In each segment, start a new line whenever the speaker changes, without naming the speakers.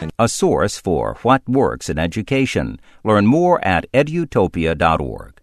a source for what works in education. Learn more at edutopia.org.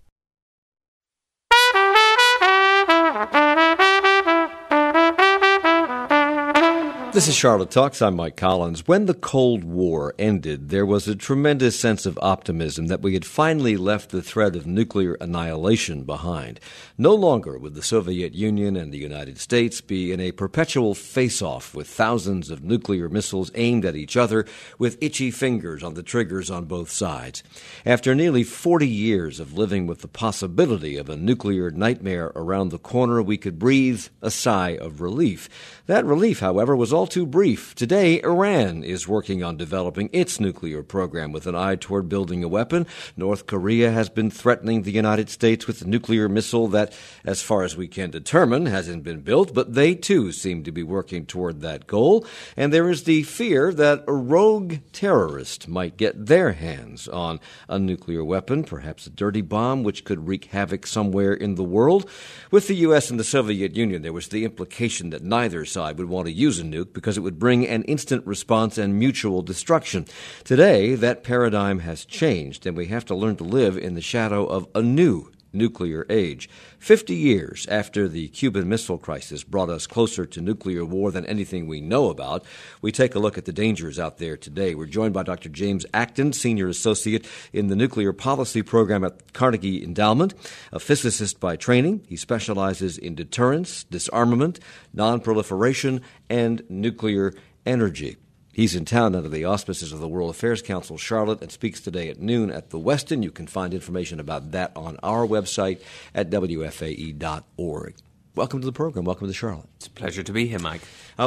This is Charlotte Talks. I'm Mike Collins. When the Cold War ended, there was a tremendous sense of optimism that we had finally left the threat of nuclear annihilation behind. No longer would the Soviet Union and the United States be in a perpetual face-off with thousands of nuclear missiles aimed at each other with itchy fingers on the triggers on both sides. After nearly 40 years of living with the possibility of a nuclear nightmare around the corner, we could breathe a sigh of relief. That relief, however, was all too brief. Today, Iran is working on developing its nuclear program with an eye toward building a weapon. North Korea has been threatening the United States with a nuclear missile that, as far as we can determine, hasn't been built, but they too seem to be working toward that goal. And there is the fear that a rogue terrorist might get their hands on a nuclear weapon, perhaps a dirty bomb, which could wreak havoc somewhere in the world. With the U.S. and the Soviet Union, there was the implication that neither side would want to use a nuke because it would bring an instant response and mutual destruction. Today, that paradigm has changed, and we have to learn to live in the shadow of a new nuclear age. 50 years after the Cuban Missile Crisis brought us closer to nuclear war than anything we know about, we take a look at the dangers out there today. We're joined by Dr. James Acton, Senior Associate in the Nuclear Policy Program at Carnegie Endowment, a physicist by training. He specializes in deterrence, disarmament, nonproliferation, and nuclear energy. He's in town under the auspices of the World Affairs Council, Charlotte, and speaks today at noon at the Westin. You can find information about that on our website at WFAE.org. Welcome to the program. Welcome to Charlotte.
It's a pleasure to be here, Mike.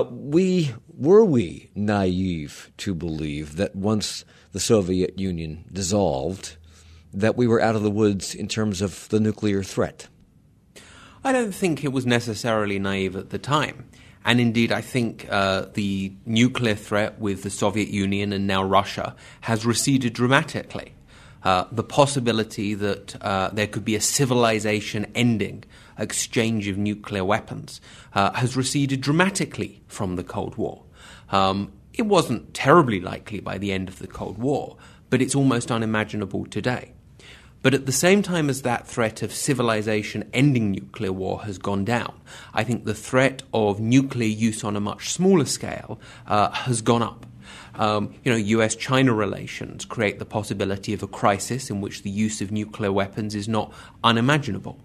Were we naive to believe that once the Soviet Union dissolved, that we were out of the woods in terms of the nuclear threat?
I don't think it was necessarily naive at the time. And indeed, I think the nuclear threat with the Soviet Union and now Russia has receded dramatically. The possibility that there could be a civilization-ending exchange of nuclear weapons has receded dramatically from the Cold War. It wasn't terribly likely by the end of the Cold War, but it's almost unimaginable today. But at the same time as that threat of civilization ending nuclear war has gone down, I think the threat of nuclear use on a much smaller scale has gone up. U.S.-China relations create the possibility of a crisis in which the use of nuclear weapons is not unimaginable.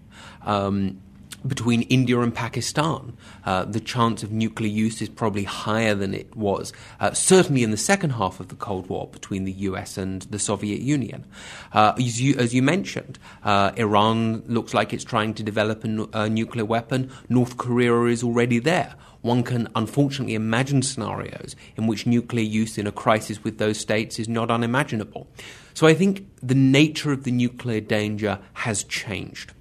Between India and Pakistan, the chance of nuclear use is probably higher than it was, certainly in the second half of the Cold War between the US and the Soviet Union. As you mentioned, Iran looks like it's trying to develop a nuclear weapon. North Korea is already there. One can unfortunately imagine scenarios in which nuclear use in a crisis with those states is not unimaginable. So I think the nature of the nuclear danger has changed.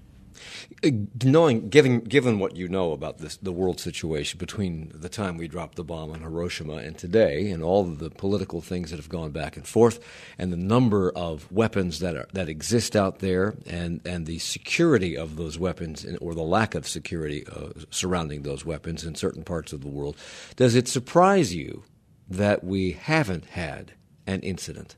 Given what you know about the world situation between the time we dropped the bomb on Hiroshima and today, and all of the political things that have gone back and forth, and the number of weapons that exist out there, and the security of those weapons, or the lack of security surrounding those weapons in certain parts of the world, does it surprise you that we haven't had an incident?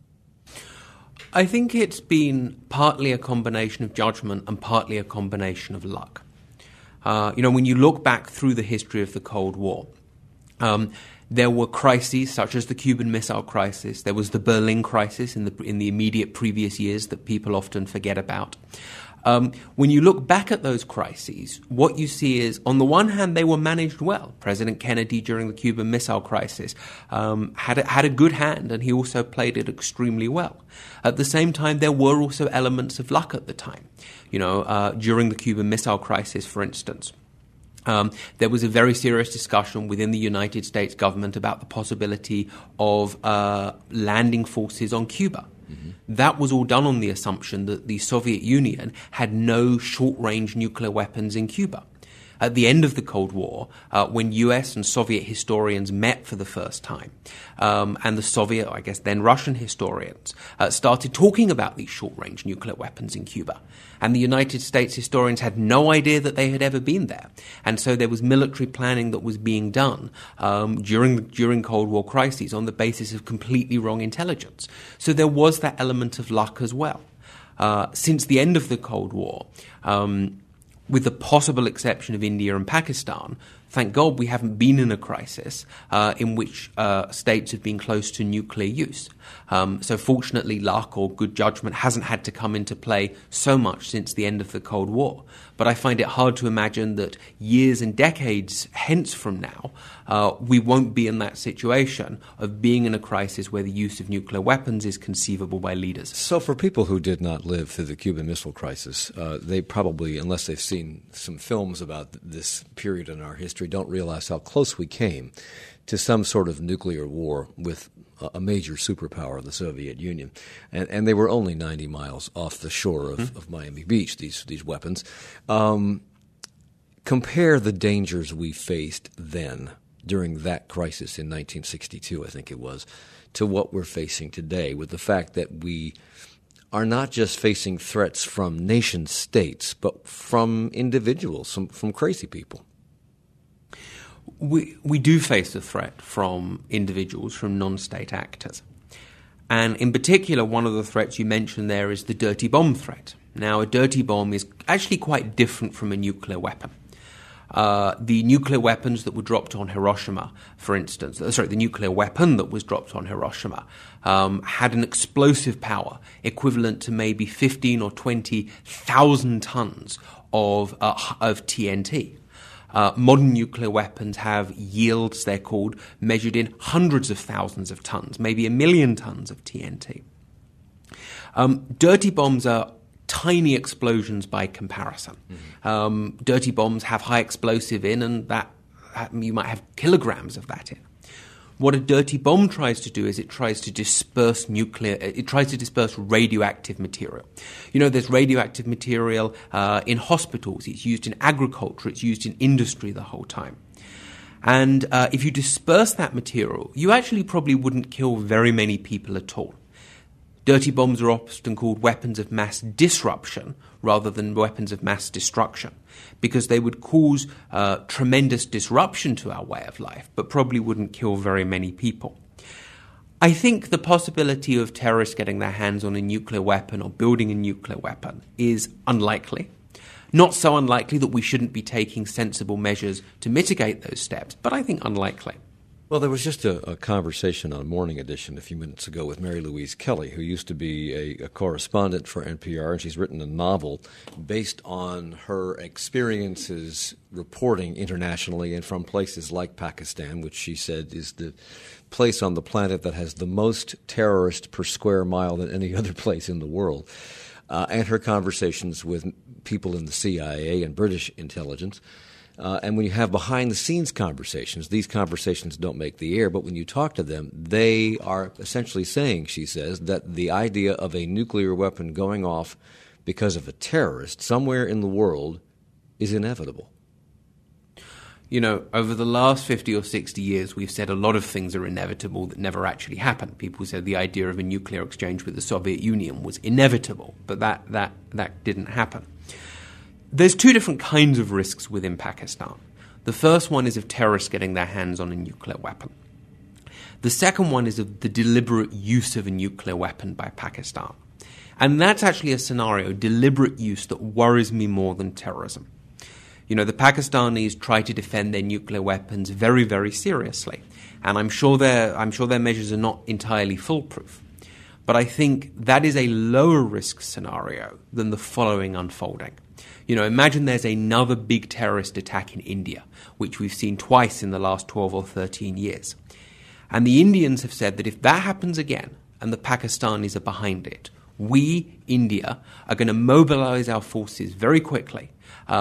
I think it's been partly a combination of judgment and partly a combination of luck. When you look back through the history of the Cold War, there were crises such as the Cuban Missile Crisis. There was the Berlin Crisis in the immediate previous years that people often forget about. When you look back at those crises, what you see is, on the one hand, they were managed well. President Kennedy, during the Cuban Missile Crisis, had a good hand, and he also played it extremely well. At the same time, there were also elements of luck at the time. During the Cuban Missile Crisis, for instance, there was a very serious discussion within the United States government about the possibility of landing forces on Cuba. Mm-hmm. That was all done on the assumption that the Soviet Union had no short-range nuclear weapons in Cuba. at the end of the Cold War, when US and Soviet historians met for the first time, and the Soviet, I guess then Russian historians, started talking about these short-range nuclear weapons in Cuba. And the United States historians had no idea that they had ever been there. And so there was military planning that was being done during Cold War crises on the basis of completely wrong intelligence. So there was that element of luck as well. Since the end of the Cold War, with the possible exception of India and Pakistan, thank God we haven't been in a crisis in which states have been close to nuclear use. So fortunately, luck or good judgment hasn't had to come into play so much since the end of the Cold War. But I find it hard to imagine that years and decades hence from now, we won't be in that situation of being in a crisis where the use of nuclear weapons is conceivable by leaders.
So for people who did not live through the Cuban Missile Crisis, they probably, unless they've seen some films about this period in our history, don't realize how close we came to some sort of nuclear war with a major superpower, the Soviet Union. And they were only 90 miles off the shore of Miami Beach, these weapons. Compare the dangers we faced then during that crisis in 1962, I think it was, to what we're facing today, with the fact that we are not just facing threats from nation states, but from individuals, from crazy people.
We do face a threat from individuals, from non-state actors. And in particular, one of the threats you mentioned there is the dirty bomb threat. Now, a dirty bomb is actually quite different from a nuclear weapon. The nuclear weapons that were dropped on Hiroshima, for instance, the nuclear weapon that was dropped on Hiroshima had an explosive power equivalent to maybe 15 or 20,000 tons of TNT. Modern nuclear weapons have yields, they're called, measured in hundreds of thousands of tons, maybe 1 million tons of TNT. Dirty bombs are tiny explosions by comparison. Dirty bombs have high explosive in, and that you might have kilograms of that in. What a dirty bomb tries to do is it tries to disperse radioactive material. You know, there's radioactive material in hospitals, it's used in agriculture, it's used in industry the whole time. And if you disperse that material, you actually probably wouldn't kill very many people at all. Dirty bombs are often called weapons of mass disruption rather than weapons of mass destruction, because they would cause tremendous disruption to our way of life, but probably wouldn't kill very many people. I think the possibility of terrorists getting their hands on a nuclear weapon or building a nuclear weapon is unlikely. Not so unlikely that we shouldn't be taking sensible measures to mitigate those steps, but I think unlikely.
Well, there was just a conversation on Morning Edition a few minutes ago with Mary Louise Kelly, who used to be a correspondent for NPR, and she's written a novel based on her experiences reporting internationally and from places like Pakistan, which she said is the place on the planet that has the most terrorists per square mile than any other place in the world, and her conversations with people in the CIA and British intelligence. And when you have behind-the-scenes conversations, these conversations don't make the air, but when you talk to them, they are essentially saying, she says, that the idea of a nuclear weapon going off because of a terrorist somewhere in the world is inevitable.
You know, over the last 50 or 60 years, we've said a lot of things are inevitable that never actually happened. People said the idea of a nuclear exchange with the Soviet Union was inevitable, but that didn't happen. There's two different kinds of risks within Pakistan. The first one is of terrorists getting their hands on a nuclear weapon. The second one is of the deliberate use of a nuclear weapon by Pakistan. And that's actually a scenario, deliberate use, that worries me more than terrorism. You know, the Pakistanis try to defend their nuclear weapons very, very seriously. And I'm sure their measures are not entirely foolproof. But I think that is a lower risk scenario than the following unfolding. You know, imagine there's another big terrorist attack in India, which we've seen twice in the last 12 or 13 years. And the Indians have said that if that happens again, and the Pakistanis are behind it, we, India, are going to mobilize our forces very quickly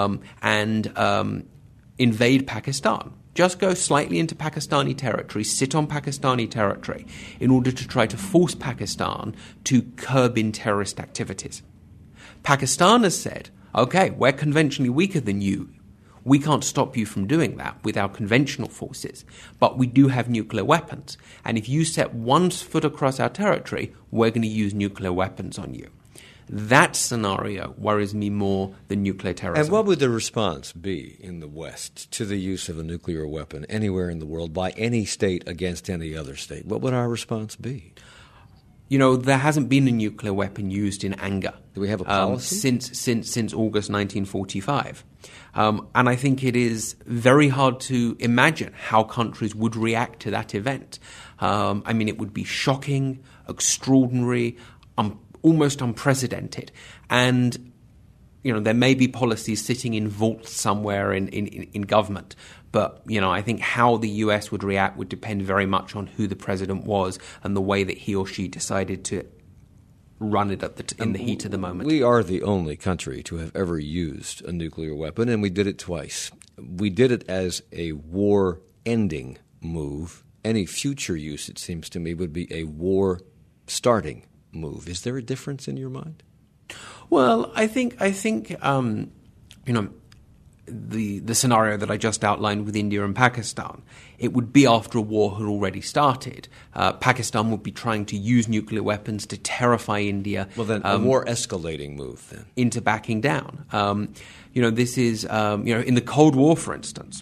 and invade Pakistan. Just go slightly into Pakistani territory, sit on Pakistani territory, in order to try to force Pakistan to curb in terrorist activities. Pakistan has said, okay, we're conventionally weaker than you. We can't stop you from doing that with our conventional forces, but we do have nuclear weapons. And if you set one foot across our territory, we're going to use nuclear weapons on you. That scenario worries me more than nuclear terrorism.
And what would the response be in the West to the use of a nuclear weapon anywhere in the world by any state against any other state? What would our response be?
You know, there hasn't been a nuclear weapon used in anger.
Do we have a policy?
Since August 1945. And I think it is very hard to imagine how countries would react to that event. I mean, it would be shocking, extraordinary, almost unprecedented. And, you know, there may be policies sitting in vaults somewhere in government. But, you know, I think how the U.S. would react would depend very much on who the president was and the way that he or she decided to run it in the heat of the moment.
We are the only country to have ever used a nuclear weapon, and we did it twice. We did it as a war-ending move. Any future use, it seems to me, would be a war-starting move. Is there a difference in your mind?
Well, I think you know, the scenario that I just outlined with India and Pakistan, it would be after a war had already started. Pakistan would be trying to use nuclear weapons to terrify India.
Well, then a more escalating move, then.
Into backing down. You know, this is, you know, in the Cold War, for instance,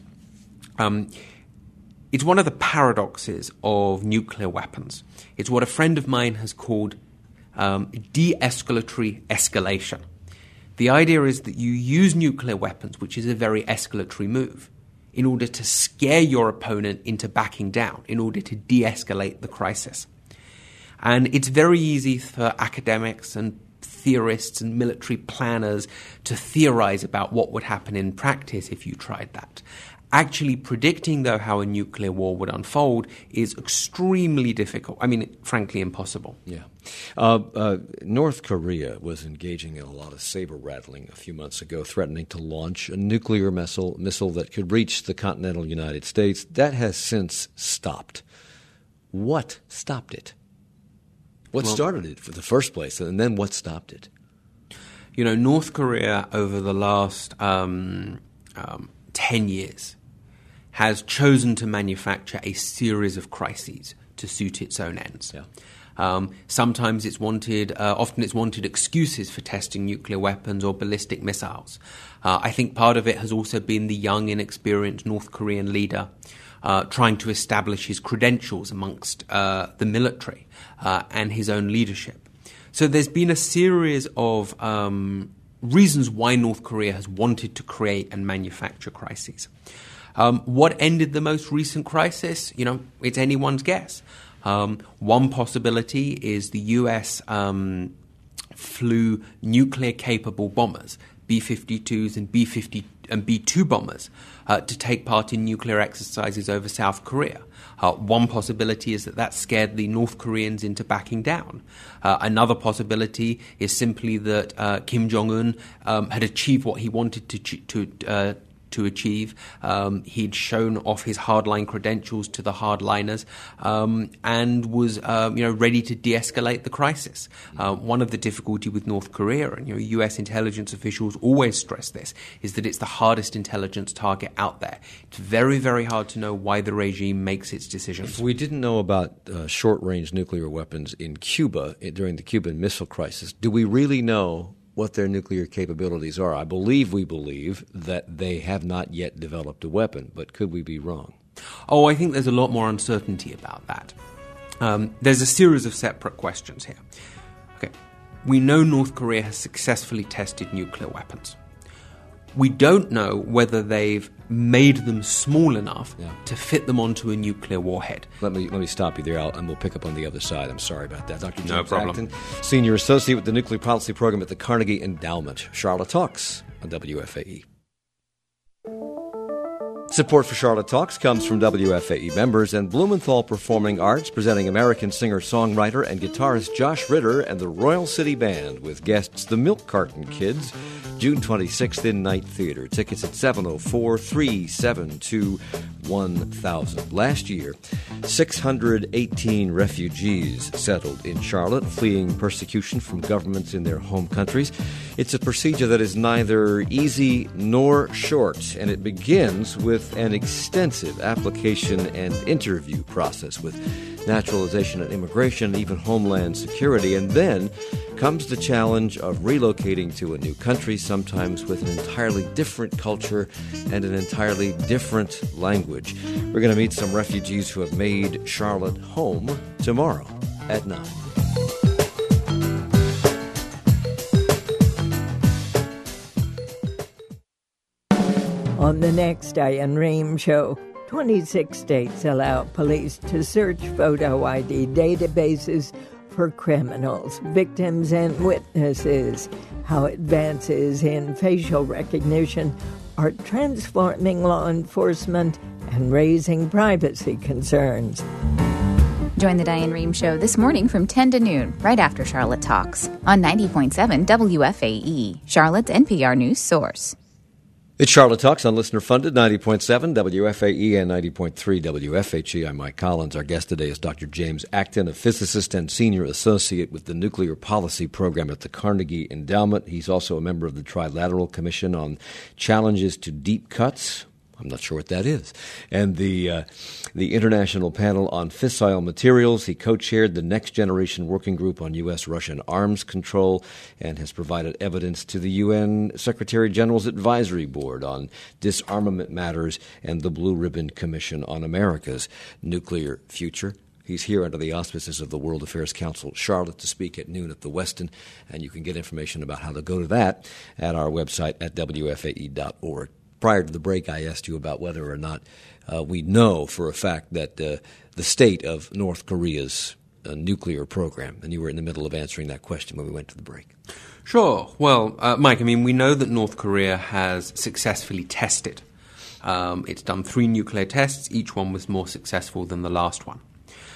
it's one of the paradoxes of nuclear weapons. It's what a friend of mine has called de-escalatory escalation. The idea is that you use nuclear weapons, which is a very escalatory move, in order to scare your opponent into backing down, in order to de-escalate the crisis. And it's very easy for academics and theorists and military planners to theorize about what would happen in practice if you tried that. Actually predicting, though, how a nuclear war would unfold is extremely difficult. I mean, frankly, impossible.
Yeah. North Korea was engaging in a lot of saber-rattling a few months ago, threatening to launch a nuclear missile that could reach the continental United States. That has since stopped. What stopped it? What started it for the first place, and then what stopped it?
You know, North Korea over the last 10 years has chosen to manufacture a series of crises to suit its own ends. Yeah. Sometimes often it's wanted excuses for testing nuclear weapons or ballistic missiles. I think part of it has also been the young, inexperienced North Korean leader trying to establish his credentials amongst the military and his own leadership. So there's been a series of reasons why North Korea has wanted to create and manufacture crises. What ended the most recent crisis? You know, it's anyone's guess. One possibility is the U.S. Flew nuclear-capable bombers, B-52s and B-2 bombers, to take part in nuclear exercises over South Korea. One possibility is that scared the North Koreans into backing down. Another possibility is simply that Kim Jong-un had achieved what he wanted to achieve. He'd shown off his hardline credentials to the hardliners and was ready to de-escalate the crisis. One of the difficulty with North Korea, and U.S. intelligence officials always stress this, is that it's the hardest intelligence target out there. It's very, very hard to know why the regime makes its decisions.
If we didn't know about short-range nuclear weapons in Cuba during the Cuban Missile Crisis, do we really know what their nuclear capabilities are? we believe that they have not yet developed a weapon, but could we be wrong?
Oh, I think there's a lot more uncertainty about that. There's a series of separate questions here. Okay, we know North Korea has successfully tested nuclear weapons. We don't know whether they've made them small enough to fit them onto a nuclear warhead.
Let me stop you there, and we'll pick up on the other side. I'm sorry about that. Dr. James
No problem.
Acton, Senior Associate with the Nuclear Policy Program at the Carnegie Endowment. Charlotte Talks on WFAE. Support for Charlotte Talks comes from WFAE members and Blumenthal Performing Arts, presenting American singer-songwriter and guitarist Josh Ritter and the Royal City Band with guests the Milk Carton Kids, June 26th in Night Theater. Tickets at 704-372-1000. Last year, 618 refugees settled in Charlotte, fleeing persecution from governments in their home countries. It's a procedure that is neither easy nor short, and it begins with an extensive application and interview process with naturalization and immigration, even homeland security, and then comes the challenge of relocating to a new country, sometimes with an entirely different culture and an entirely different language. We're going to meet some refugees who have made Charlotte home tomorrow at 9.
On the next Diane Rehm Show, 26 states allow police to search photo ID databases for criminals, victims, and witnesses. How advances in facial recognition are transforming law enforcement and raising privacy concerns.
Join the Diane Rehm Show this morning from 10 to noon, right after Charlotte Talks, on 90.7 WFAE, Charlotte's NPR news source.
It's Charlotte Talks on listener-funded 90.7 WFAE and 90.3 WFHE. I'm Mike Collins. Our guest today is Dr. James Acton, a physicist and senior associate with the Nuclear Policy Program at the Carnegie Endowment. He's also a member of the Trilateral Commission on Challenges to Deep Cuts. I'm not sure what that is. And the International Panel on Fissile Materials. He co-chaired the Next Generation Working Group on U.S.-Russian Arms Control and has provided evidence to the UN Secretary General's Advisory Board on Disarmament Matters and the Blue Ribbon Commission on America's Nuclear Future. He's here under the auspices of the World Affairs Council Charlotte to speak at noon at the Westin, and you can get information about how to go to that at our website at WFAE.org. Prior to the break, I asked you about whether or not we know for a fact that the state of North Korea's nuclear program, and you were in the middle of answering that question when we went to the break.
Sure. Well, Mike, we know that North Korea has successfully tested. It's done 3 nuclear tests. Each one was more successful than the last one.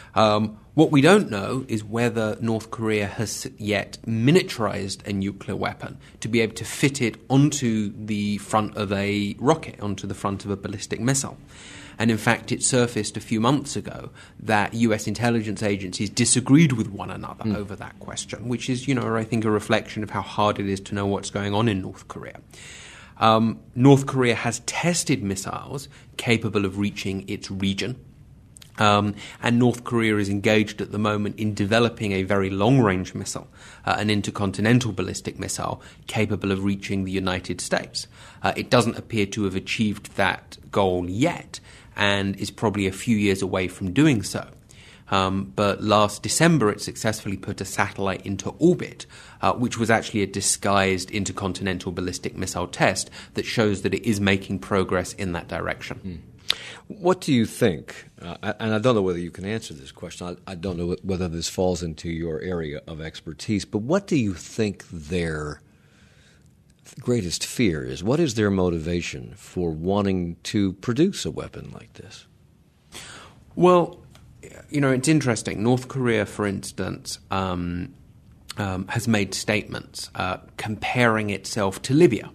What we don't know is whether North Korea has yet miniaturized a nuclear weapon to be able to fit it onto the front of a rocket, onto the front of a ballistic missile. And in fact, it surfaced a few months ago that U.S. intelligence agencies disagreed with one another over that question, which is, I think a reflection of how hard it is to know what's going on in North Korea. North Korea has tested missiles capable of reaching its region. And North Korea is engaged at the moment in developing a very long-range missile, an intercontinental ballistic missile capable of reaching the United States. It doesn't appear to have achieved that goal yet and is probably a few years away from doing so. But last December, it successfully put a satellite into orbit, which was actually a disguised intercontinental ballistic missile test that shows that it is making progress in that direction.
What do you think, and I don't know whether you can answer this question, I don't know whether this falls into your area of expertise, but what do you think their greatest fear is? What is their motivation for wanting to produce a weapon like this?
Well, it's interesting. North Korea, for instance, has made statements comparing itself to Libya.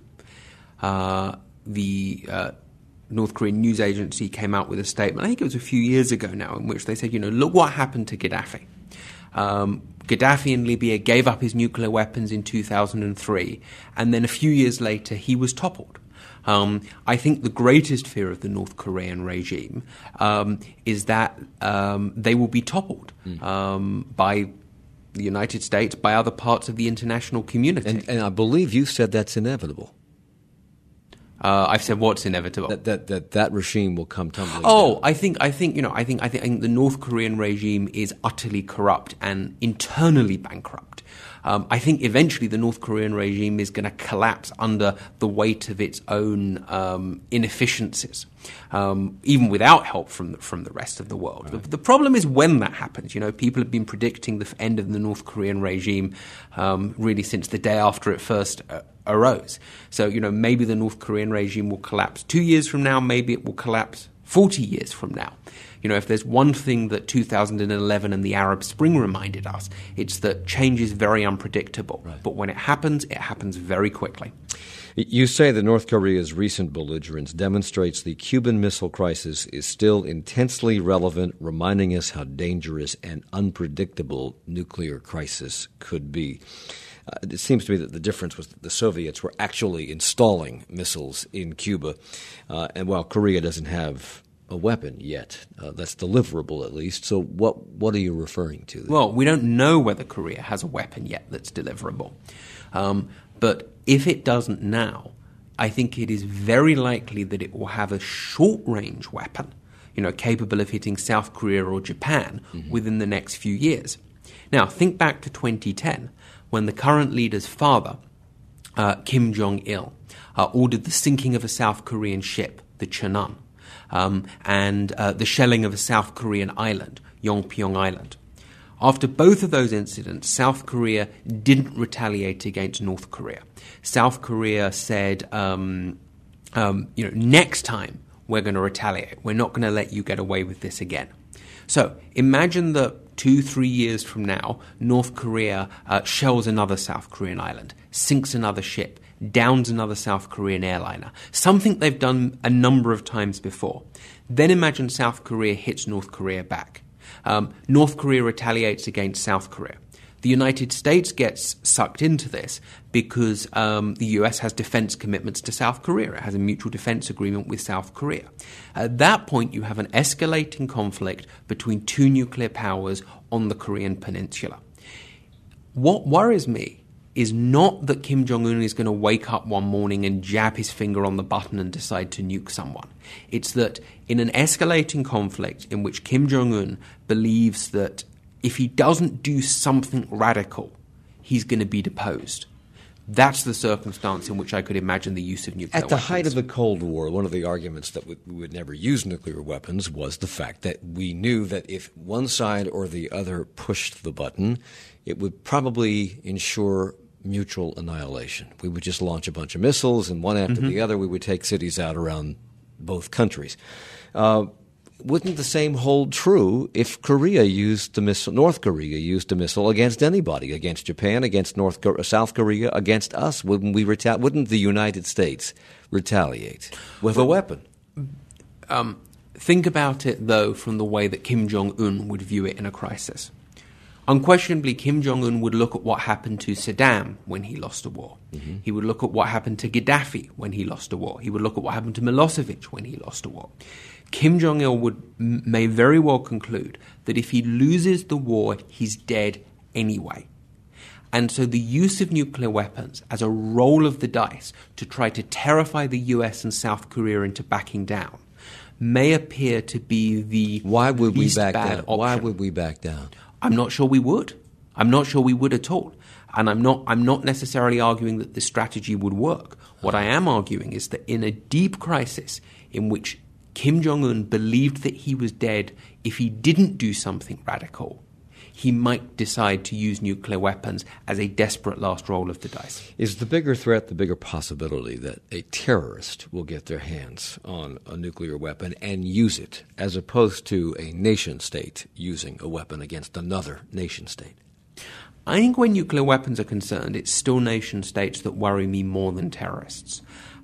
The North Korean news agency came out with a statement, I think it was a few years ago now, in which they said, look what happened to Gaddafi. Gaddafi in Libya gave up his nuclear weapons in 2003, and then a few years later he was toppled. I think the greatest fear of the North Korean regime is that they will be toppled by the United States, by other parts of the international community.
And I believe you said that's inevitable.
I've said what's inevitable.
That regime will come tumbling
down.
I
think the North Korean regime is utterly corrupt and internally bankrupt. I think eventually the North Korean regime is going to collapse under the weight of its own inefficiencies, even without help from the rest of the world. Right. The problem is when that happens. People have been predicting the end of the North Korean regime really since the day after it first arose. So, maybe the North Korean regime will collapse 2 years from now, maybe it will collapse 40 years from now. If there's one thing that 2011 and the Arab Spring reminded us, it's that change is very unpredictable. Right. But when it happens very quickly.
You say that North Korea's recent belligerence demonstrates the Cuban Missile Crisis is still intensely relevant, reminding us how dangerous and unpredictable nuclear crisis could be. It seems to me that the difference was that the Soviets were actually installing missiles in Cuba, and while Korea doesn't have a weapon yet, that's deliverable at least. So what are you referring to there?
Well, we don't know whether Korea has a weapon yet that's deliverable. But if it doesn't now, I think it is very likely that it will have a short-range weapon, capable of hitting South Korea or Japan within the next few years. Now, think back to 2010, when the current leader's father, Kim Jong-il, ordered the sinking of a South Korean ship, the Cheonan, and the shelling of a South Korean island, Yongpyong Island. After both of those incidents, South Korea didn't retaliate against North Korea. South Korea said, next time we're going to retaliate. We're not going to let you get away with this again. So imagine that 2-3 years from now, North Korea shells another South Korean island, sinks another ship, downs another South Korean airliner, something they've done a number of times before. Then imagine South Korea hits North Korea back. North Korea retaliates against South Korea. The United States gets sucked into this because the US has defense commitments to South Korea. It has a mutual defense agreement with South Korea. At that point, you have an escalating conflict between two nuclear powers on the Korean peninsula. What worries me is not that Kim Jong-un is going to wake up one morning and jab his finger on the button and decide to nuke someone. It's that in an escalating conflict in which Kim Jong-un believes that if he doesn't do something radical, he's going to be deposed. That's the circumstance in which I could imagine the use of nuclear weapons.
At the height of the Cold War, one of the arguments that we would never use nuclear weapons was the fact that we knew that if one side or the other pushed the button, it would probably ensure mutual annihilation. We would just launch a bunch of missiles, and one after the other, we would take cities out around both countries. Wouldn't the same hold true if Korea used the missile? North Korea used a missile against anybody, against Japan, against South Korea, against us? Wouldn't the United States retaliate with a weapon?
Think about it, though, from the way that Kim Jong-un would view it in a crisis. Unquestionably, Kim Jong-un would look at what happened to Saddam when he lost a war. He would look at what happened to Gaddafi when he lost a war. He would look at what happened to Milosevic when he lost a war. Kim Jong-il may very well conclude that if he loses the war, he's dead anyway. And so the use of nuclear weapons as a roll of the dice to try to terrify the US and South Korea into backing down may appear to be the least bad option.
Why would we back down?
I'm not sure we would. I'm not sure we would at all. And I'm not necessarily arguing that this strategy would work. What I am arguing is that in a deep crisis in which Kim Jong-un believed that he was dead if he didn't do something radical, he might decide to use nuclear weapons as a desperate last roll of the dice.
Is the bigger threat, the bigger possibility that a terrorist will get their hands on a nuclear weapon and use it, as opposed to a nation-state using a weapon against another nation-state?
I think when nuclear weapons are concerned, it's still nation-states that worry me more than terrorists.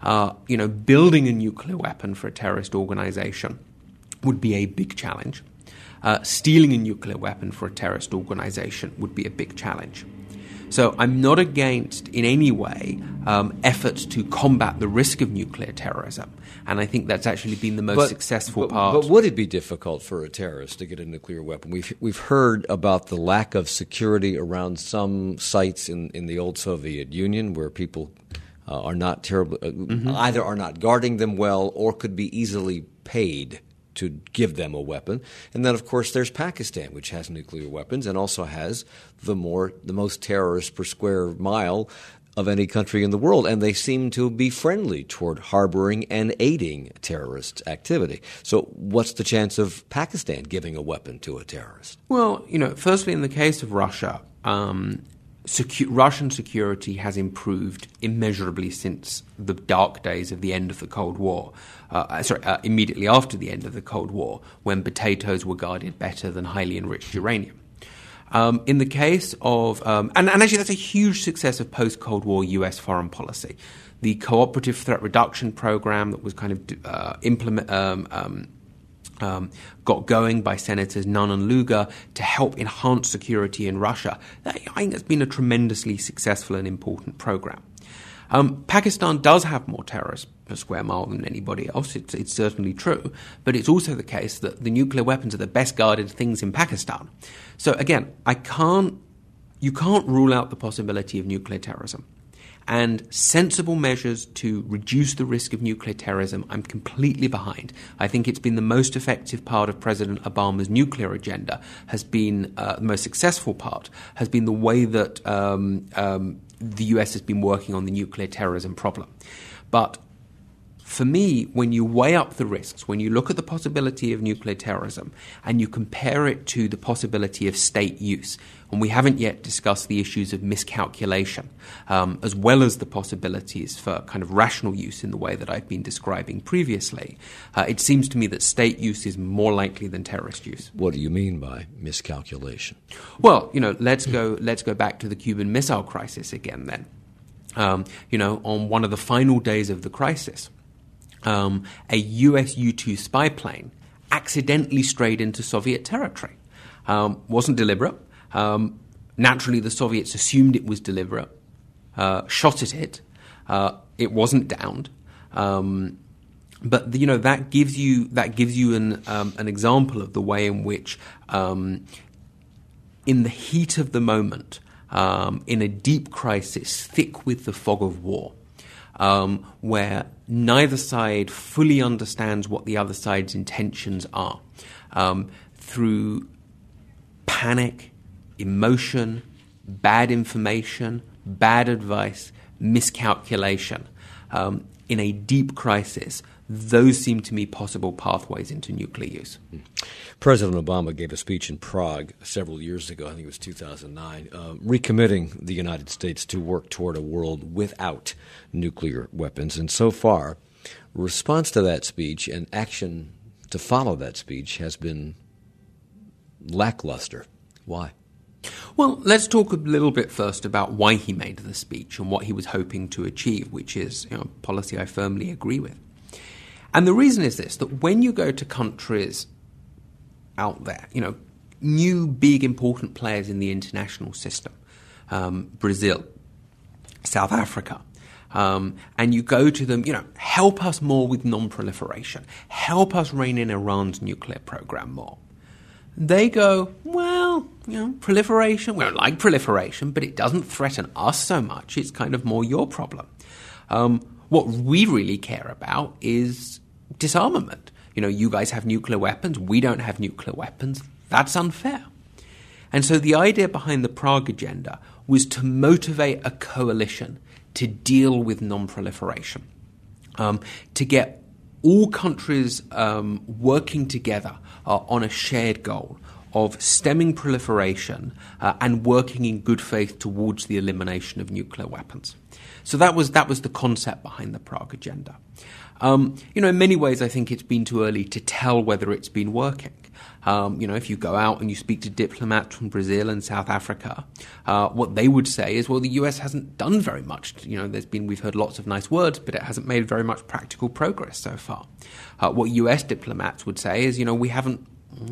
Building a nuclear weapon for a terrorist organization would be a big challenge. Stealing a nuclear weapon for a terrorist organization would be a big challenge. So I'm not against, in any way, efforts to combat the risk of nuclear terrorism. And I think that's actually been the most successful part.
But would it be difficult for a terrorist to get a nuclear weapon? We've heard about the lack of security around some sites in the old Soviet Union where people are not terribly either are not guarding them well or could be easily paid to give them a weapon. And then, of course, there's Pakistan, which has nuclear weapons and also has the most terrorists per square mile of any country in the world. And they seem to be friendly toward harboring and aiding terrorist activity. So what's the chance of Pakistan giving a weapon to a terrorist?
Well, firstly, in the case of Russia, Russian security has improved immeasurably since the dark days of the end of the Cold War. Immediately after the end of the Cold War, when potatoes were guarded better than highly enriched uranium. In the case of, and actually that's a huge success of post-Cold War U.S. foreign policy. The Cooperative Threat Reduction Program that was kind of got going by Senators Nunn and Lugar to help enhance security in Russia. I think that's been a tremendously successful and important program. Pakistan does have more terrorists per square mile than anybody else. It's certainly true. But it's also the case that the nuclear weapons are the best guarded things in Pakistan. So again, you can't rule out the possibility of nuclear terrorism. And sensible measures to reduce the risk of nuclear terrorism, I'm completely behind. I think it's been the most effective part of President Obama's nuclear agenda, has been the most successful part, has been the way that the US has been working on the nuclear terrorism problem. But for me, when you weigh up the risks, when you look at the possibility of nuclear terrorism and you compare it to the possibility of state use, and we haven't yet discussed the issues of miscalculation, as well as the possibilities for kind of rational use in the way that I've been describing previously, it seems to me that state use is more likely than terrorist use.
What do you mean by miscalculation?
Well, let's go back to the Cuban Missile Crisis again then. On one of the final days of the crisis, a US U-2 spy plane accidentally strayed into Soviet territory. Wasn't deliberate. Naturally, the Soviets assumed it was deliberate, shot at it. It wasn't downed. But that gives you an example of the way in which, in the heat of the moment, in a deep crisis, thick with the fog of war, where neither side fully understands what the other side's intentions are, through panic, emotion, bad information, bad advice, miscalculation. In a deep crisis, those seem to me possible pathways into nuclear use.
President Obama gave a speech in Prague several years ago, I think it was 2009, recommitting the United States to work toward a world without nuclear weapons. And so far, response to that speech and action to follow that speech has been lackluster. Why?
Well, let's talk a little bit first about why he made the speech and what he was hoping to achieve, which is a policy I firmly agree with. And the reason is this, that when you go to countries out there, new, big, important players in the international system, Brazil, South Africa, and you go to them, help us more with non-proliferation, help us rein in Iran's nuclear program more. They go, well, proliferation, we don't like proliferation, but it doesn't threaten us so much. It's kind of more your problem. What we really care about is disarmament. You guys have nuclear weapons. We don't have nuclear weapons. That's unfair. And so the idea behind the Prague agenda was to motivate a coalition to deal with non-proliferation, to get all countries working together on a shared goal of stemming proliferation and working in good faith towards the elimination of nuclear weapons. So that was the concept behind the Prague agenda. In many ways, I think it's been too early to tell whether it's been working. If you go out and you speak to diplomats from Brazil and South Africa, what they would say is, well, the US hasn't done very much. We've heard lots of nice words, but it hasn't made very much practical progress so far. What US diplomats would say is, we haven't.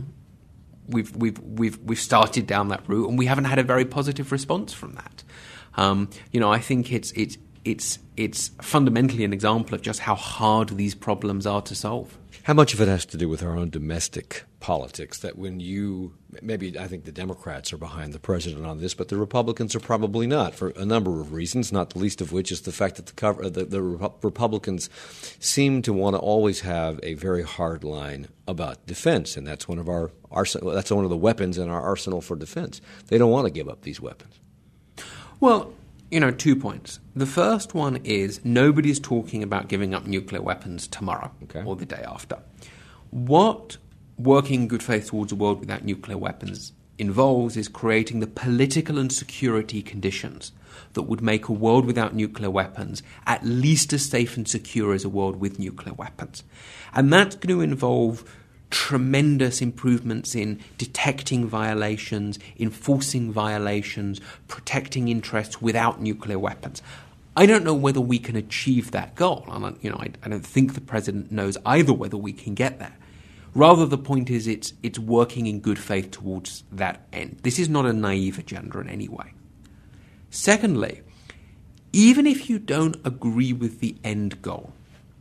We've started down that route, and we haven't had a very positive response from that. I think it's fundamentally an example of just how hard these problems are to solve.
How much of it has to do with our own domestic politics, that maybe I think the Democrats are behind the president on this, but the Republicans are probably not, for a number of reasons, not the least of which is the fact that the Republicans seem to want to always have a very hard line about defense, and that's one of the weapons in our arsenal for defense. They don't want to give up these weapons.
Well, 2 points. The first one is nobody's talking about giving up nuclear weapons tomorrow or the day after. What working in good faith towards a world without nuclear weapons involves is creating the political and security conditions that would make a world without nuclear weapons at least as safe and secure as a world with nuclear weapons. And that's going to involve tremendous improvements in detecting violations, enforcing violations, protecting interests without nuclear weapons. I don't know whether we can achieve that goal. I don't think the president knows either whether we can get there. Rather, the point is it's working in good faith towards that end. This is not a naive agenda in any way. Secondly, even if you don't agree with the end goal,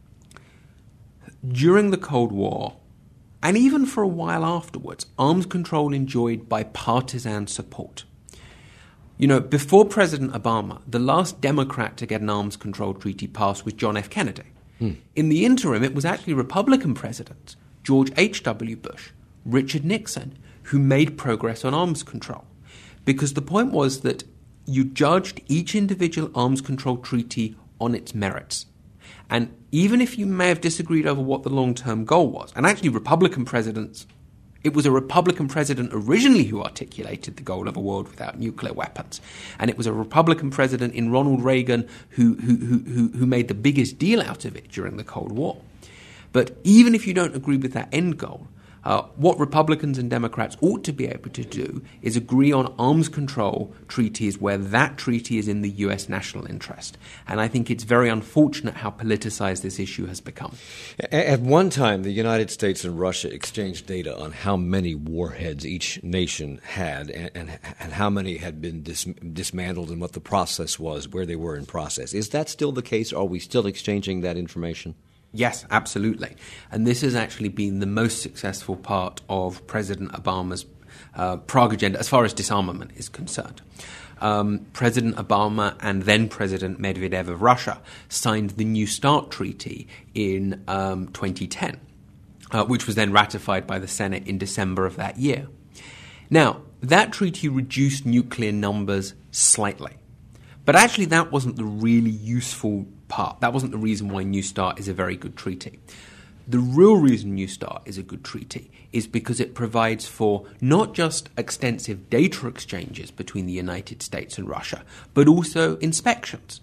during the Cold War, and even for a while afterwards, arms control enjoyed bipartisan support. Before President Obama, the last Democrat to get an arms control treaty passed was John F. Kennedy. In the interim, it was actually Republican presidents, George H.W. Bush, Richard Nixon, who made progress on arms control. Because the point was that you judged each individual arms control treaty on its merits. And even if you may have disagreed over what the long-term goal was, and actually Republican presidents, it was a Republican president originally who articulated the goal of a world without nuclear weapons. And it was a Republican president in Ronald Reagan who made the biggest deal out of it during the Cold War. But even if you don't agree with that end goal, what Republicans and Democrats ought to be able to do is agree on arms control treaties where that treaty is in the U.S. national interest. And I think it's very unfortunate how politicized this issue has become.
At one time, the United States and Russia exchanged data on how many warheads each nation had and how many had been dismantled and what the process was, where they were in process. Is that still the case? Are we still exchanging that information?
Yes, absolutely. And this has actually been the most successful part of President Obama's Prague agenda as far as disarmament is concerned. President Obama and then President Medvedev of Russia signed the New START Treaty in 2010, which was then ratified by the Senate in December of that year. Now, that treaty reduced nuclear numbers slightly. But actually that wasn't the really useful part. That wasn't the reason why New START is a very good treaty. The real reason New START is a good treaty is because it provides for not just extensive data exchanges between the United States and Russia, but also inspections.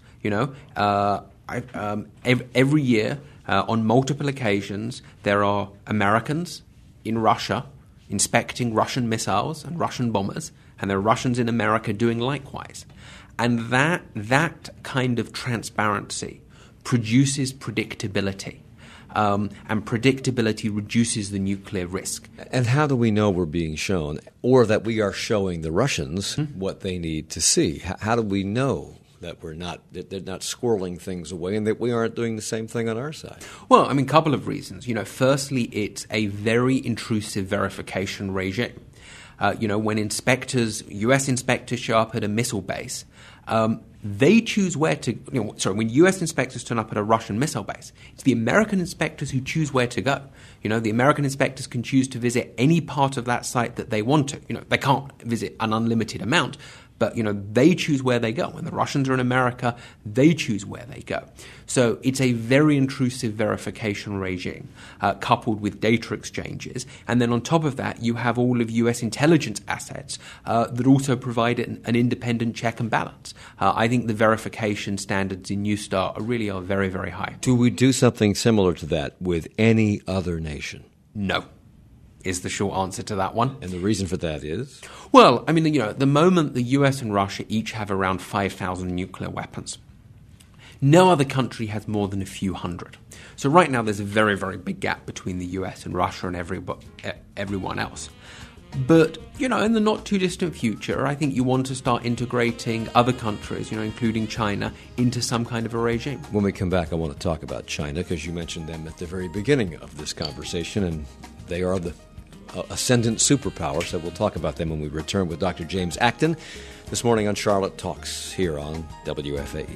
Every year, on multiple occasions, there are Americans in Russia inspecting Russian missiles and Russian bombers, and there are Russians in America doing likewise. And that kind of transparency produces predictability. And predictability reduces the nuclear risk.
And how do we know we're being shown, or that we are showing the Russians what they need to see? How do we know that that they're not squirreling things away and that we aren't doing the same thing on our side?
Well, a couple of reasons. Firstly, it's a very intrusive verification regime. When U.S. inspectors show up at a missile base, they choose where to, when U.S. inspectors turn up at a Russian missile base, it's the American inspectors who choose where to go. The American inspectors can choose to visit any part of that site that they want to. They can't visit an unlimited amount, but, they choose where they go. When the Russians are in America, they choose where they go. So it's a very intrusive verification regime coupled with data exchanges. And then on top of that, you have all of U.S. intelligence assets that also provide an independent check and balance. I think the verification standards in New START are very, very high.
Do we do something similar to that with any other nation?
No. Is the short answer to that one.
And the reason for that is?
Well, at the moment, the US and Russia each have around 5,000 nuclear weapons. No other country has more than a few hundred. So right now, there's a very, very big gap between the US and Russia and everyone else. But, in the not-too-distant future, I think you want to start integrating other countries, including China, into some kind of a regime.
When we come back, I want to talk about China, because you mentioned them at the very beginning of this conversation, and they are the ascendant superpower, so we'll talk about them when we return with Dr. James Acton this morning on Charlotte Talks here on WFAE.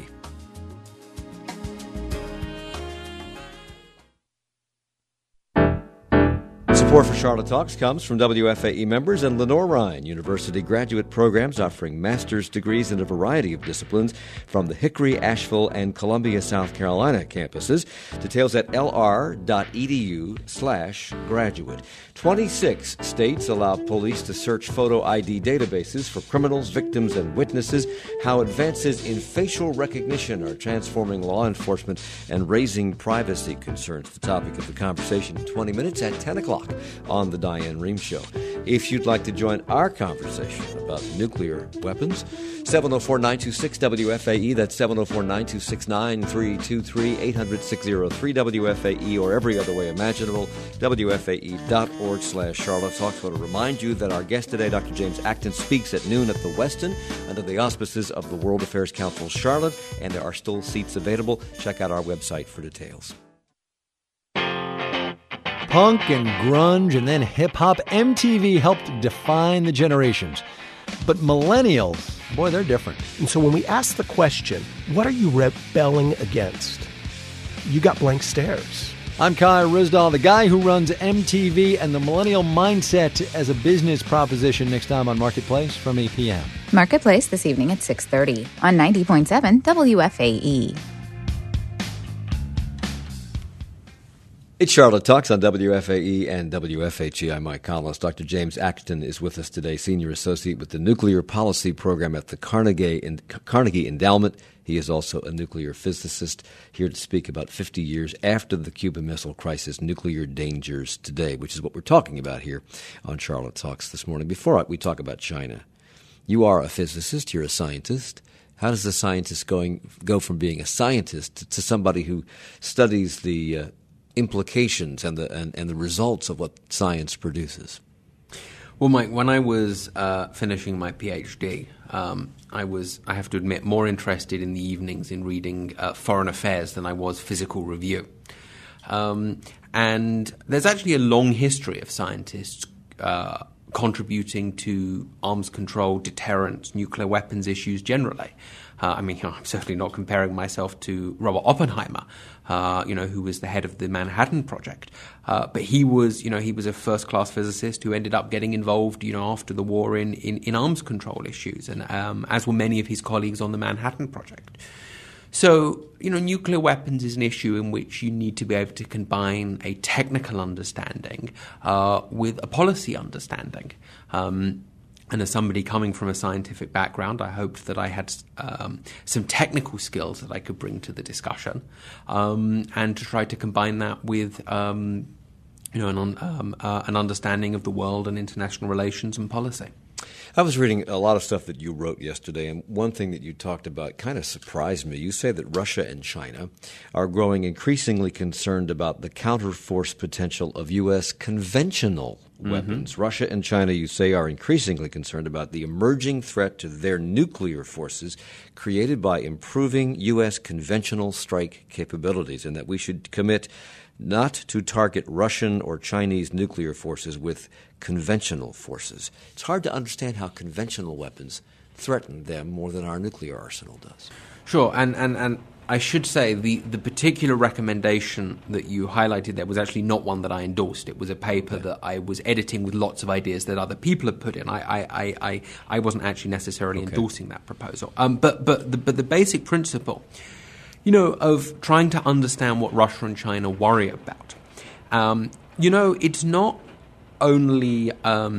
Support for Charlotte Talks comes from WFAE members and Lenoir-Rhyne University graduate programs offering master's degrees in a variety of disciplines from the Hickory, Asheville, and Columbia, South Carolina campuses. Details at lr.edu/graduate. 26 states allow police to search photo ID databases for criminals, victims, and witnesses. How advances in facial recognition are transforming law enforcement and raising privacy concerns. The topic of the conversation in 20 minutes at 10 o'clock on The Diane Rehm Show. If you'd like to join our conversation about nuclear weapons, 704-926-WFAE, that's 704-926-9323, 800-603-WFAE, or every other way imaginable, WFAE.org/Charlotte Talks. I want to remind you that our guest today, Dr. James Acton, speaks at noon at the Westin under the auspices of the World Affairs Council Charlotte, and there are still seats available. Check out our website for details.
Punk and grunge and then hip-hop, MTV helped define the generations. But millennials, boy, they're different.
And so when we ask the question, what are you rebelling against? You got blank stares.
I'm Kai Ryssdal, the guy who runs MTV and the millennial mindset as a business proposition, next time on Marketplace from 8 p.m.
Marketplace this evening at 6:30 on 90.7 WFAE.
It's Charlotte Talks on WFAE and WFHE. I'm Mike Collins. Dr. James Acton is with us today, Senior Associate with the Nuclear Policy Program at the Carnegie Endowment. He is also a nuclear physicist, here to speak about 50 years after the Cuban Missile Crisis, nuclear dangers today, which is what we're talking about here on Charlotte Talks this morning. Before we talk about China, you are a physicist, you're a scientist. How does a scientist go from being a scientist to somebody who studies the implications and the results of what science produces?
Well, Mike, when I was finishing my PhD, I have to admit, more interested in the evenings in reading Foreign Affairs than I was Physical Review. And there's actually a long history of scientists contributing to arms control, deterrence, nuclear weapons issues generally. I'm certainly not comparing myself to Robert Oppenheimer, who was the head of the Manhattan Project. But he was a first-class physicist who ended up getting involved, after the war in arms control issues, and as were many of his colleagues on the Manhattan Project. So, nuclear weapons is an issue in which you need to be able to combine a technical understanding with a policy understanding. And as somebody coming from a scientific background, I hoped that I had some technical skills that I could bring to the discussion, and to try to combine that with an understanding of the world and international relations and policy.
I was reading a lot of stuff that you wrote yesterday, and one thing that you talked about kind of surprised me. You say that Russia and China are growing increasingly concerned about the counterforce potential of U.S. conventional weapons. Russia and China, you say, are increasingly concerned about the emerging threat to their nuclear forces created by improving U.S. conventional strike capabilities, and that we should commit not to target Russian or Chinese nuclear forces with conventional forces. It's hard to understand how conventional weapons threaten them more than our nuclear arsenal does.
Sure, and I should say the particular recommendation that you highlighted there was actually not one that I endorsed. It was a paper that I was editing with lots of ideas that other people had put in. I wasn't actually necessarily endorsing that proposal. But the basic principle, of trying to understand what Russia and China worry about, it's not only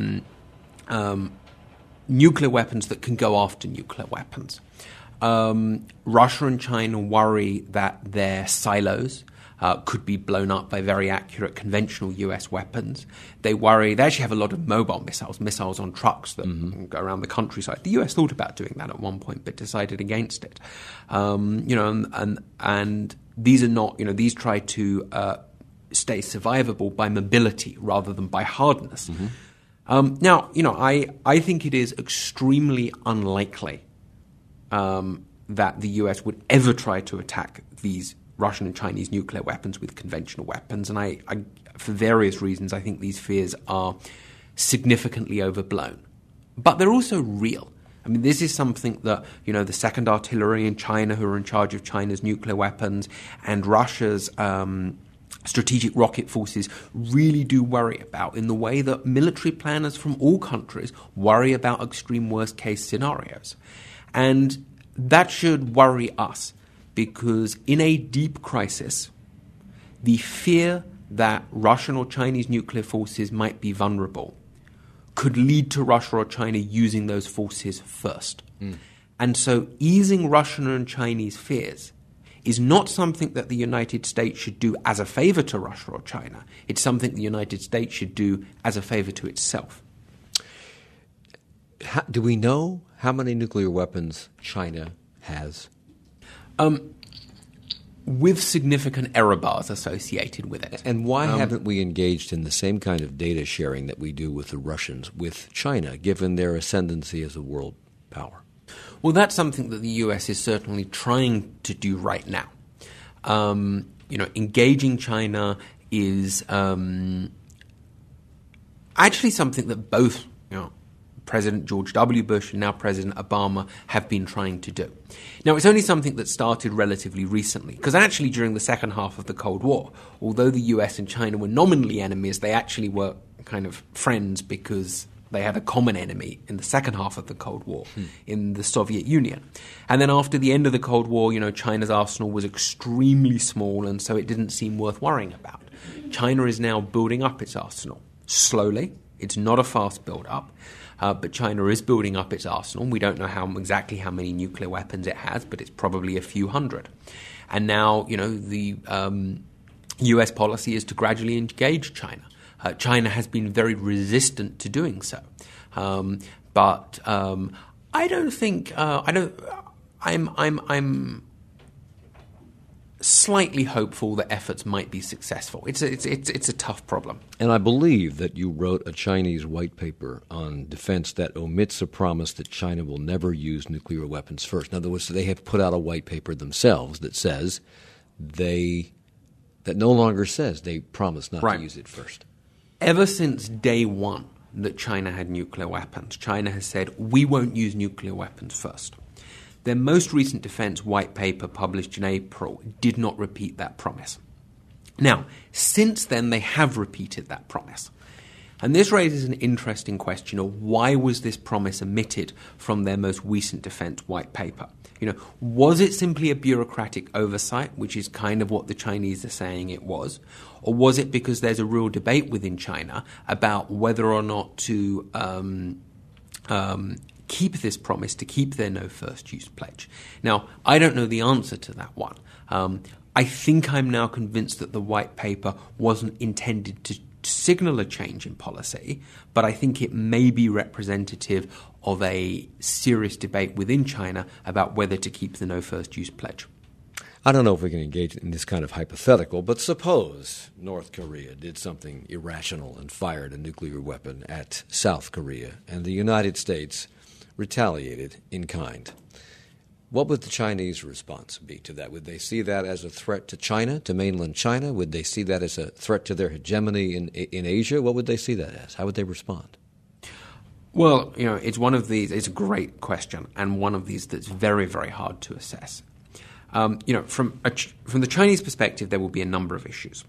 nuclear weapons that can go after nuclear weapons. Russia and China worry that their silos could be blown up by very accurate conventional U.S. weapons. They actually have a lot of mobile missiles on trucks that go around the countryside. The U.S. thought about doing that at one point, but decided against it. And these are not, these try to stay survivable by mobility rather than by hardness. Now, I think it is extremely unlikely that the U.S. would ever try to attack these Russian and Chinese nuclear weapons with conventional weapons. And I for various reasons, I think these fears are significantly overblown. But they're also real. I mean, this is something that, the Second Artillery in China, who are in charge of China's nuclear weapons, and Russia's strategic rocket forces really do worry about, in the way that military planners from all countries worry about extreme worst-case scenarios. And that should worry us, because in a deep crisis, the fear that Russian or Chinese nuclear forces might be vulnerable could lead to Russia or China using those forces first. And so easing Russian and Chinese fears is not something that the United States should do as a favor to Russia or China. It's something the United States should do as a favor to itself.
Do we know how many nuclear weapons China has?
With significant error bars associated with it.
And why haven't we engaged in the same kind of data sharing that we do with the Russians with China, given their ascendancy as a world power?
Well, that's something that the U.S. is certainly trying to do right now. Engaging China is actually something that both, President George W. Bush and now President Obama have been trying to do. Now, it's only something that started relatively recently, because actually during the second half of the Cold War, although the US and China were nominally enemies, they actually were kind of friends because they had a common enemy in the second half of the Cold War in the Soviet Union. And then after the end of the Cold War, China's arsenal was extremely small, and so it didn't seem worth worrying about. China is now building up its arsenal slowly. It's not a fast build-up. But China is building up its arsenal. We don't know exactly how many nuclear weapons it has, but it's probably a few hundred. And now, the U.S. policy is to gradually engage China. China has been very resistant to doing so. But I don't think I'm slightly hopeful that efforts might be successful. It's a tough problem.
And I believe that you wrote a Chinese white paper on defense that omits a promise that China will never use nuclear weapons first. In other words, they have put out a white paper themselves that says that no longer says they promise not to use it first.
Ever since day one that China had nuclear weapons, China has said, we won't use nuclear weapons first. Their most recent defense white paper published in April did not repeat that promise. Now, since then, they have repeated that promise. And this raises an interesting question of why was this promise omitted from their most recent defense white paper? Was it simply a bureaucratic oversight, which is kind of what the Chinese are saying it was? Or was it because there's a real debate within China about whether or not to keep this promise, to keep their no first use pledge? Now, I don't know the answer to that one. I think I'm now convinced that the white paper wasn't intended to signal a change in policy, but I think it may be representative of a serious debate within China about whether to keep the no first use pledge.
I don't know if we can engage in this kind of hypothetical, but suppose North Korea did something irrational and fired a nuclear weapon at South Korea, and the United States retaliated in kind. What would the Chinese response be to that? Would they see that as a threat to China, to mainland China? Would they see that as a threat to their hegemony in Asia? What would they see that as? How would they respond?
Well, it's one of these. It's a great question, and one of these that's very, very hard to assess. From the Chinese perspective, there will be a number of issues.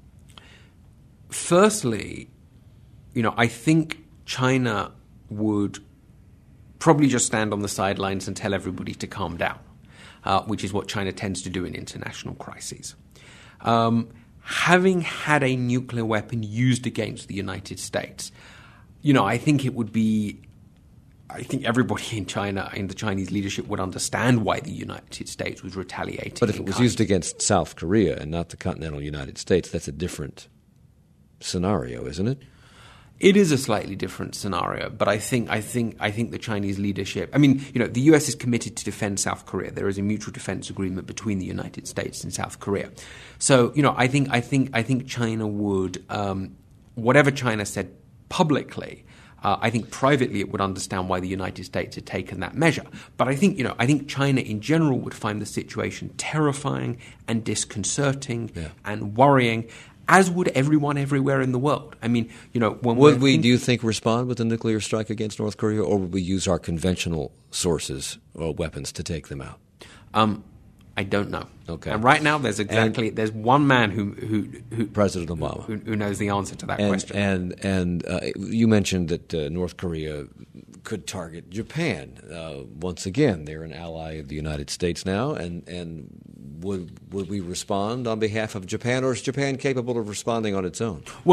Firstly, I think China would probably just stand on the sidelines and tell everybody to calm down, which is what China tends to do in international crises. Having had a nuclear weapon used against the United States, I think everybody in China, in the Chinese leadership, would understand why the United States was retaliating.
But if it was used against South Korea and not the continental United States, that's a different scenario, isn't it?
It is a slightly different scenario, but I think the Chinese leadership. The U.S. is committed to defend South Korea. There is a mutual defense agreement between the United States and South Korea. So, I think China would, whatever China said publicly, I think privately it would understand why the United States had taken that measure. But I think China in general would find the situation terrifying and disconcerting and worrying, as would everyone everywhere in the world.
Would we, do you think, respond with a nuclear strike against North Korea, or would we use our conventional sources or weapons to take them out?
I don't know.
Okay.
And right now, there's one man who
President Obama,
who knows the answer to that question.
And you mentioned that North Korea could target Japan. Once again, they're an ally of the United States now, and would we respond on behalf of Japan, or is Japan capable of responding on its own?
Well,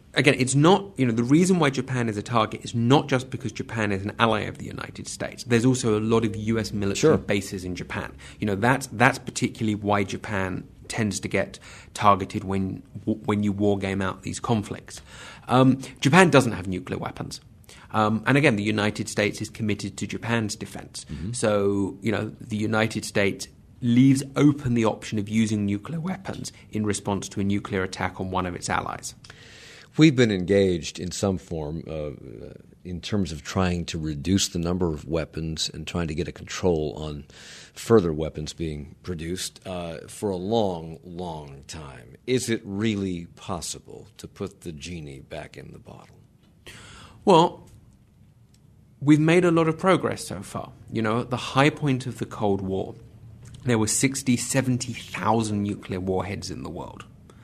again, it's not, the reason why Japan is a target is not just because Japan is an ally of the United States. There's also a lot of U.S. military bases in Japan. That's particularly why Japan tends to get targeted when you war game out these conflicts. Japan doesn't have nuclear weapons. And again, the United States is committed to Japan's defense. Mm-hmm. So, the United States leaves open the option of using nuclear weapons in response to a nuclear attack on one of its allies.
We've been engaged in some form in terms of trying to reduce the number of weapons and trying to get a control on further weapons being produced for a long, long time. Is it really possible to put the genie back in the bottle?
Well, we've made a lot of progress so far. At the high point of the Cold War, there were 60,000, 70,000 nuclear warheads in the world.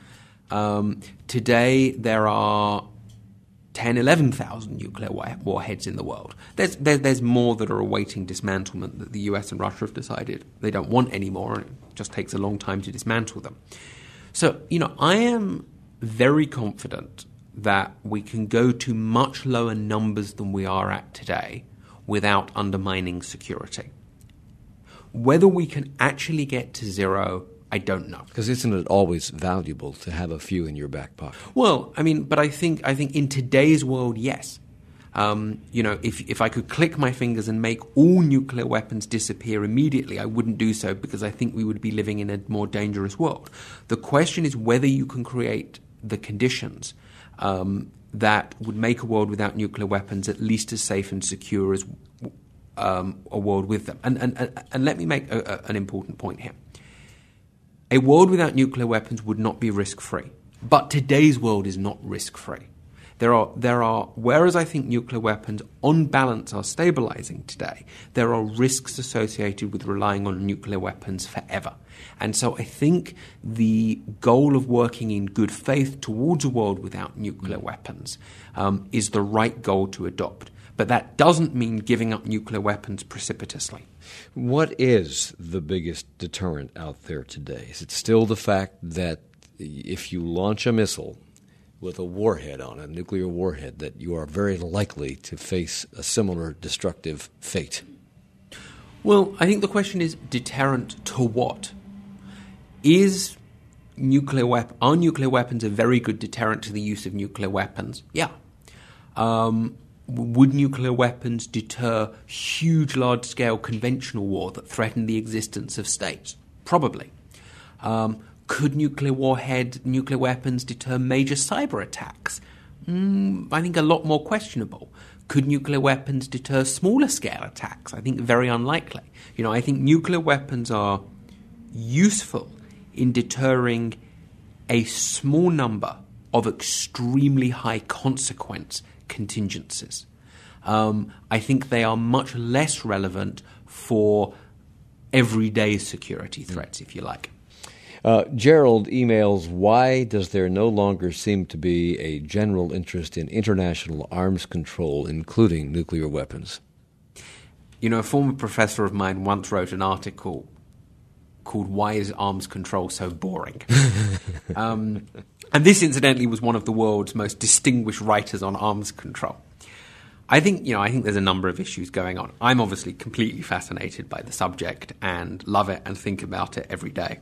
Today, there are 10,000, 11,000 nuclear warheads in the world. There's more that are awaiting dismantlement that the US and Russia have decided they don't want anymore, and it just takes a long time to dismantle them. So, I am very confident that we can go to much lower numbers than we are at today without undermining security. Whether we can actually get to zero, I don't know.
Because isn't it always valuable to have a few in your back pocket?
Well, but I think in today's world, yes. If I could click my fingers and make all nuclear weapons disappear immediately, I wouldn't do so because I think we would be living in a more dangerous world. The question is whether you can create the conditions that would make a world without nuclear weapons at least as safe and secure as a world with them. And let me make an important point here. A world without nuclear weapons would not be risk-free. But today's world is not risk-free. There are, whereas I think nuclear weapons on balance are stabilizing today, there are risks associated with relying on nuclear weapons forever. And so I think the goal of working in good faith towards a world without nuclear weapons is the right goal to adopt. But that doesn't mean giving up nuclear weapons precipitously.
What is the biggest deterrent out there today? Is it still the fact that if you launch a missile with a warhead on it, a nuclear warhead, that you are very likely to face a similar destructive fate?
Well, I think the question is deterrent to what? Are nuclear weapons a very good deterrent to the use of nuclear weapons? Yeah. Would nuclear weapons deter huge, large-scale conventional war that threaten the existence of states? Probably. Could nuclear weapons deter major cyber attacks? I think a lot more questionable. Could nuclear weapons deter smaller-scale attacks? I think very unlikely. I think nuclear weapons are useful in deterring a small number of extremely high consequence contingencies. I think they are much less relevant for everyday security threats, if you like.
Gerald emails, why does there no longer seem to be a general interest in international arms control, including nuclear weapons?
A former professor of mine once wrote an article called Why is Arms Control So Boring? And this, incidentally, was one of the world's most distinguished writers on arms control. I think there's a number of issues going on. I'm obviously completely fascinated by the subject and love it and think about it every day.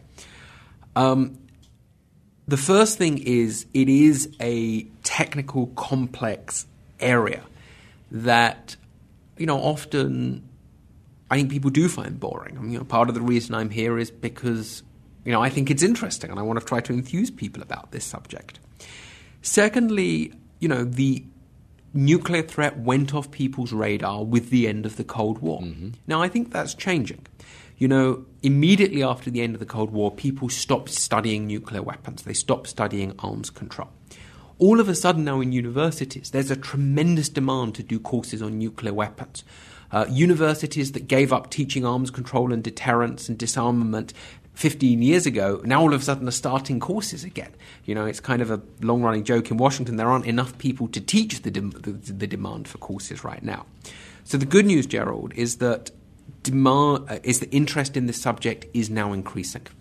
The first thing is it is a technical, complex area that, often I think people do find boring. Part of the reason I'm here is because I think it's interesting and I want to try to enthuse people about this subject. Secondly, the nuclear threat went off people's radar with the end of the Cold War. Mm-hmm. Now, I think that's changing. Immediately after the end of the Cold War, people stopped studying nuclear weapons. They stopped studying arms control. All of a sudden now in universities, there's a tremendous demand to do courses on nuclear weapons. Universities that gave up teaching arms control and deterrence and disarmament 15 years ago, now all of a sudden are starting courses again. It's kind of a long-running joke in Washington. There aren't enough people to teach the demand for courses right now. So the good news, Gerald, is that the interest in this subject is now increasing.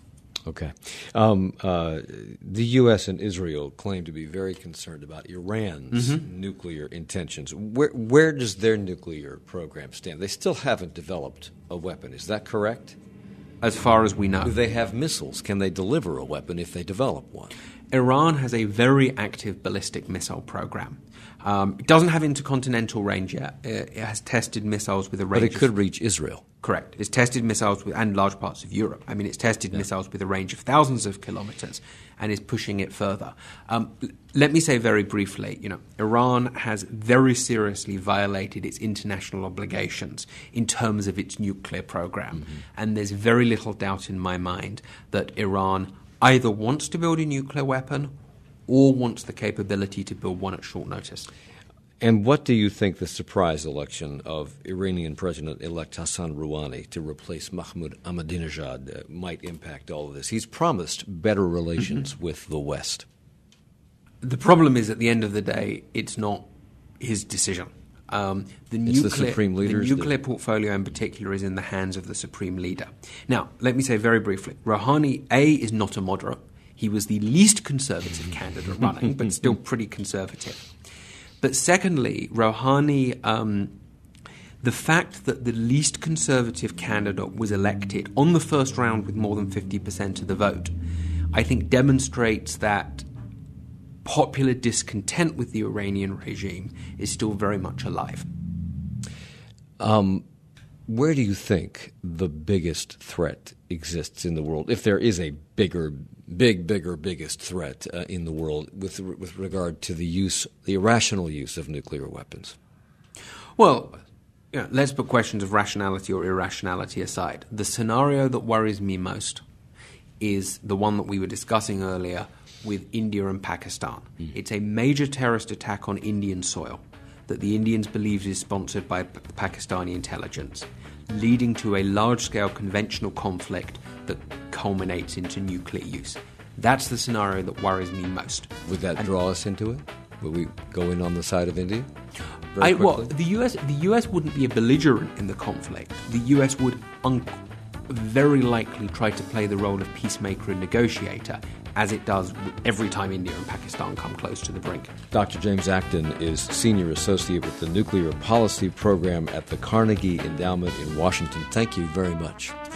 Okay. The U.S. and Israel claim to be very concerned about Iran's nuclear intentions. Where does their nuclear program stand? They still haven't developed a weapon. Is that correct?
As far as we know.
Do they have missiles? Can they deliver a weapon if they develop one?
Iran has a very active ballistic missile program. It doesn't have intercontinental range yet. It has tested missiles with a range.
But it could reach Israel.
Correct. It's tested missiles and large parts of Europe. I mean, it's tested missiles with a range of thousands of kilometers and is pushing it further. Let me say very briefly, Iran has very seriously violated its international obligations in terms of its nuclear program. And there's very little doubt in my mind that Iran either wants to build a nuclear weapon or wants the capability to build one at short notice.
And what do you think the surprise election of Iranian President-elect Hassan Rouhani to replace Mahmoud Ahmadinejad might impact all of this? He's promised better relations with the West.
The problem is, at the end of the day, it's not his decision.
The Supreme Leader's
the nuclear portfolio in particular is in the hands of the Supreme Leader. Now, let me say very briefly, Rouhani, A, is not a moderate. He was the least conservative candidate running, but still pretty conservative. But secondly, Rouhani, the fact that the least conservative candidate was elected on the first round with more than 50% of the vote, I think demonstrates that popular discontent with the Iranian regime is still very much alive.
Where do you think the biggest threat exists in the world, if there is a biggest threat in the world with regard to the irrational use of nuclear weapons?
Well, let's put questions of rationality or irrationality aside. The scenario that worries me most is the one that we were discussing earlier with India and Pakistan. It's a major terrorist attack on Indian soil that the Indians believe is sponsored by Pakistani intelligence, leading to a large-scale conventional conflict that culminates into nuclear use. That's the scenario that worries me most.
Would that draw us into it? Would we go in on the side of India?
The US wouldn't be a belligerent in the conflict. The US would very likely try to play the role of peacemaker and negotiator, as it does every time India and Pakistan come close to the brink.
Dr. James Acton is Senior Associate with the Nuclear Policy Program at the Carnegie Endowment in Washington. Thank you very much.